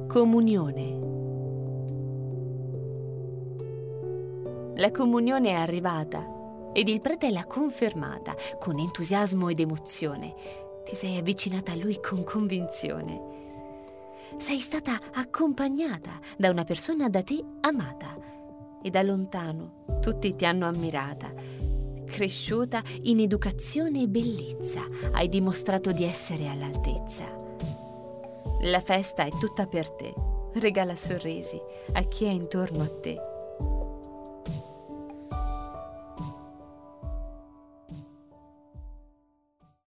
Comunione. La comunione è arrivata ed il prete l'ha confermata con entusiasmo ed emozione. Ti sei avvicinata a lui con convinzione. Sei stata accompagnata da una persona da te amata e da lontano tutti ti hanno ammirata. Cresciuta in educazione e bellezza, hai dimostrato di essere all'altezza. La festa è tutta per te. Regala sorrisi a chi è intorno a te.